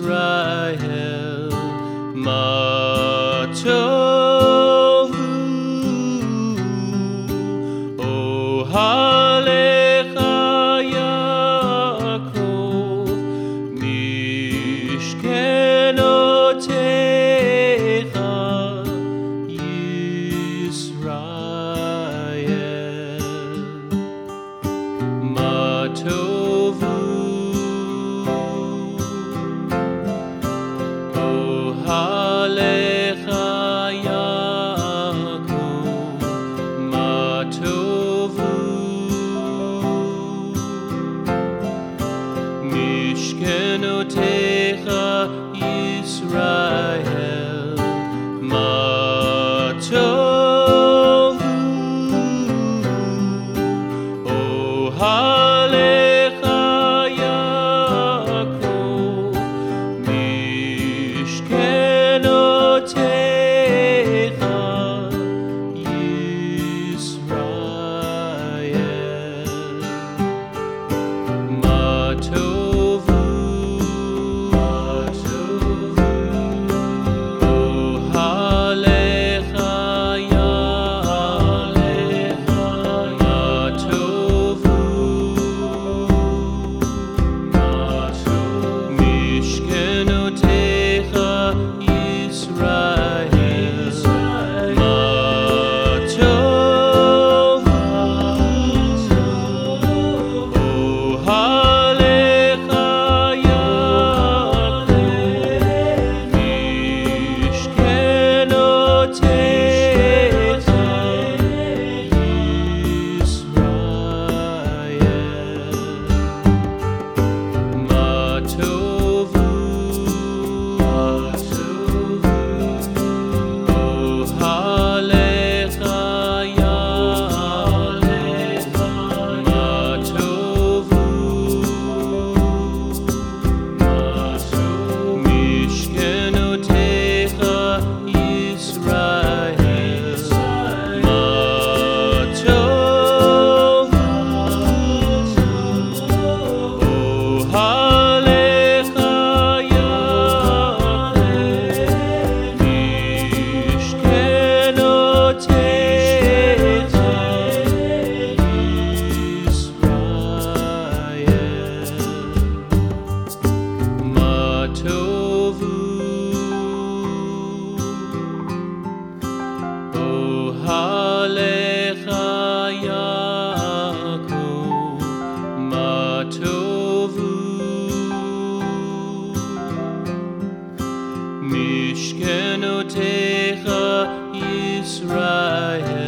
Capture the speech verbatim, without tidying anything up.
Yisrael, Ma tovu, ohalecha Yaakov, mishkenotecha Yisrael, Ma tovu. Ohalecha Yaakov, ma tovu, mishkenotecha Yisrael, ma tovu, ohalecha Yaakov, mishkenotecha Yisrael, ma tovu, ohalecha Yaakov, ma tovu, mishkenotecha Yisrael, ma tovu, ohalecha Yaakov, mishkenotecha Yisrael, ma tovu, ohalecha Yaakov, ma tovu, mishkenotecha Yisrael, ma tovu, ohalecha Yaakov, mishkenotecha Yisrael, ma tovu, ohalecha Yaakov, ma tovu, mishkenotecha Yisrael.